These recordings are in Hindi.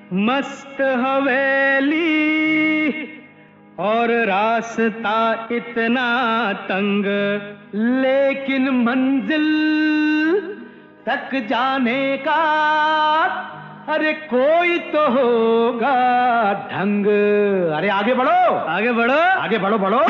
मस्त हवेली और रास्ता इतना तंग, लेकिन मंजिल तक जाने का अरे कोई तो होगा ढंग। अरे आगे बढ़ो, आगे बढ़ो, आगे बढ़ो, बढ़ो।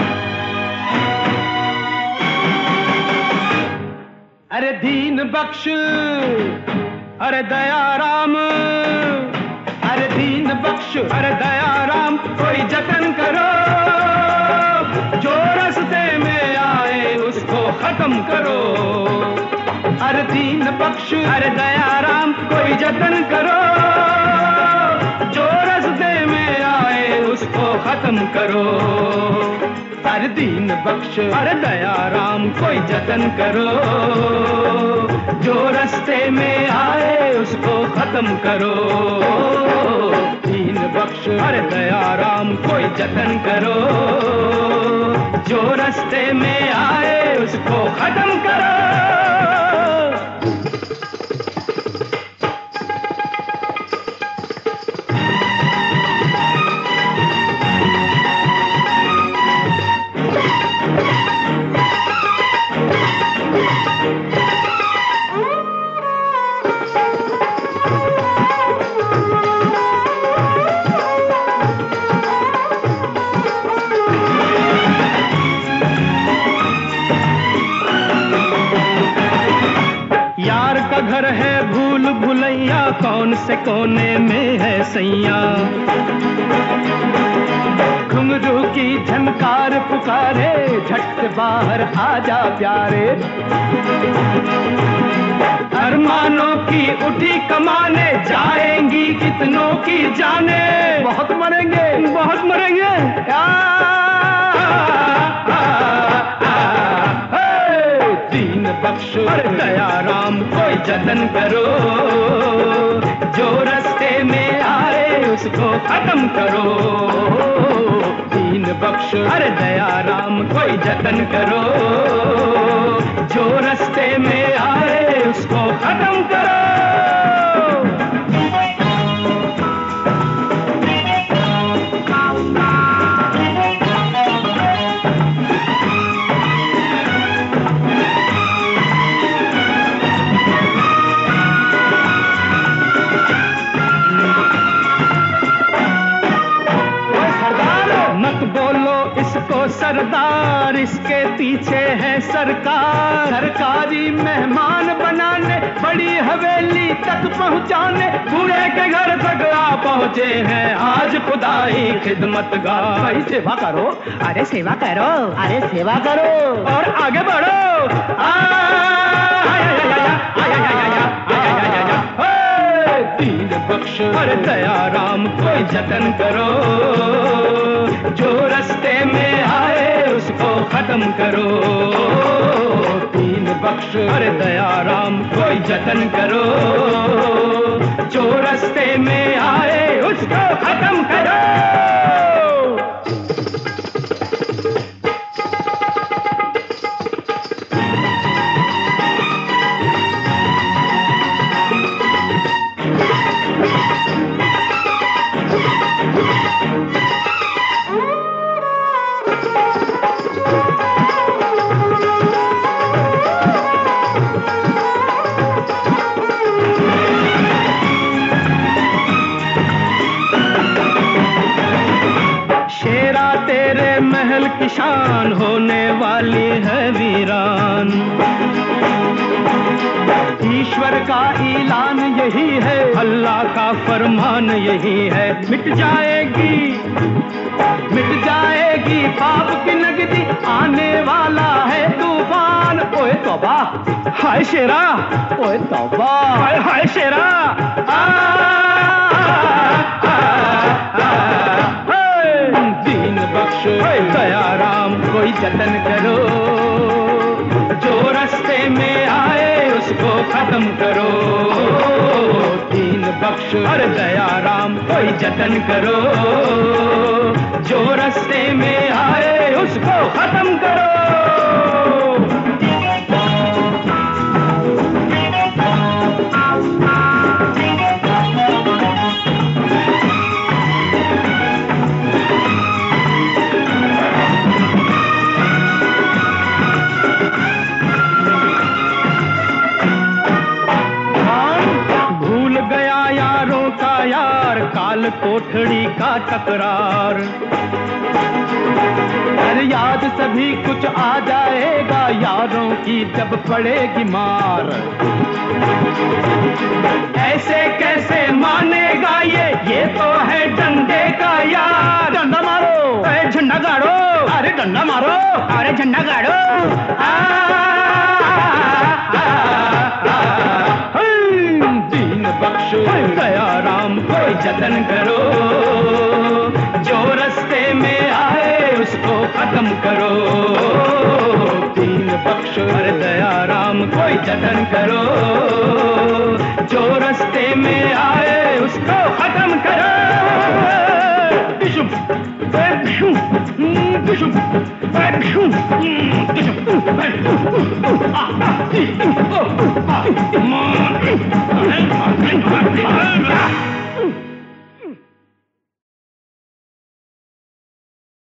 अरे दीन बख्श, अरे दया राम, अरे दीन बख्श, अरे दया राम, कोई जतन करो, जो रास्ते में आए उसको खत्म करो। अरे दीन बख्श, अरे दया राम, कोई जतन करो, जो रास्ते में आए उसको खत्म करो। अरे दीन बख्श, अरे दया राम, कोई जतन करो, जो रास्ते में आए उसको खत्म करो। दीन बख्श, अरे दया राम, कोई जतन करो, जो रास्ते में आए उसको खत्म करो। घर है भूल भुलैया, कौन से कोने में है सैया, घुंघरू की झनकार पुकारे, झट बाहर आजा प्यारे। अरमानों की उठी कमाने, जाएंगी कितनों की जाने, बहुत मरेंगे, बहुत मरेंगे। दीन बख्श, अरे दया राम, कोई जतन करो, जो रास्ते में आए उसको खत्म करो। दीन बख्श, अरे दया राम, कोई जतन करो, जो रास्ते में आए उसको खत्म करो। सरदार, इसके पीछे है सरकार, सरकारी मेहमान बनाने, बड़ी हवेली तक पहुंचाने, बूढ़े के घर तक आ पहुंचे हैं आज खुदाई खिदमतगार। भाई सेवा करो, अरे सेवा करो, अरे सेवा करो और आगे बढ़ो। दीन बख्श, अरे दया राम, कोई जतन करो, जो रास्ते में आए उसको खत्म करो। दीन बख्श, अरे दया राम, कोई जतन करो, जो रास्ते में आए उसको खत्म करो। की शान होने वाली है वीरान, ईश्वर का ऐलान यही है, अल्लाह का फरमान यही है। मिट जाएगी पाप की नगदी, आने वाला है तूफान। ओए तौबा, हाय शेरा, ओए तौबा, हाय हाय शेरा। दीन बख्श, दया राम, कोई जतन करो, जो रास्ते में आए उसको खत्म करो। दीन बख्श, अरे दया राम, कोई जतन करो, जो रास्ते में आए उसको खत्म करो। साल कोठड़ी का टकरार। अरे याद सभी कुछ आ जाएगा यारों की जब पड़ेगी मार। ऐसे कैसे मानेगा ये तो है डंडे का यार। डंडा मारो, अरे झंडा गाड़ो, अरे डंडा मारो, अरे झंडा गाड़ो। दीन बख्शो दया राम कोई जतन करो, जो रास्ते में आए उसको खत्म करो। दीन बख्शो दया राम कोई जतन करो, जो रास्ते में आए उसको खत्म करो।